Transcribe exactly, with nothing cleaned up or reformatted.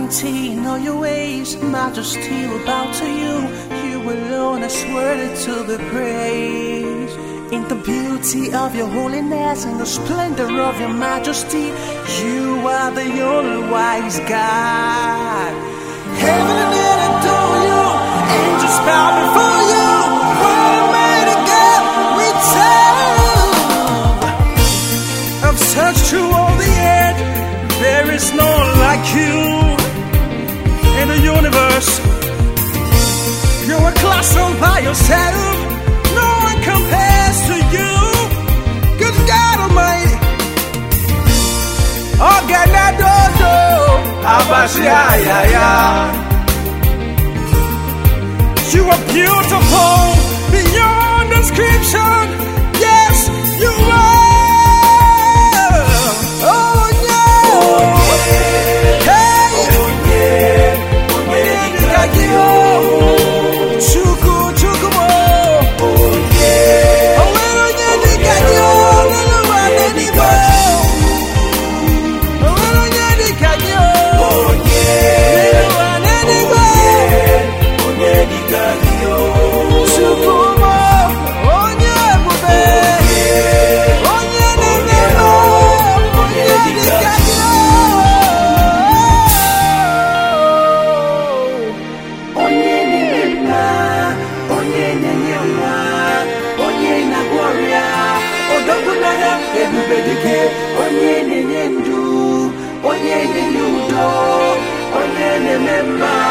mighty in all your ways, majesty will bow to you. You alone are worthy to be praised. In the beauty of your holiness and the splendor of your majesty, you are the only wise God. Heaven and earth adore you, angels bow before you. What a mighty God we serve. I've searched through all the earth, there is no one like you in the universe. You are class all by yourself, no one compares to you. Good God Almighty, oh God, I don't know. You are beautiful beyond description. Yes, you are. Oh yeah. Hey. Oh yeah. Oh yeah. Chuku chuku mo. Oh yeah. Oh yeah. Dikanyo. Lelo ane mo. Oh yeah. Dikanyo. Oh yeah. Lelo ane mo. Oh yeah. Dikanyo. Chuku mo. Oh yeah. Bube. Oh yeah. Lelo. Oh yeah. Dikanyo. Onye na-ema, onye na-enyewa, onye na-agwọrịa, odogunagha ebube dike, onye na-enye ndụ, onye na-enye udo, onye na-eme mma.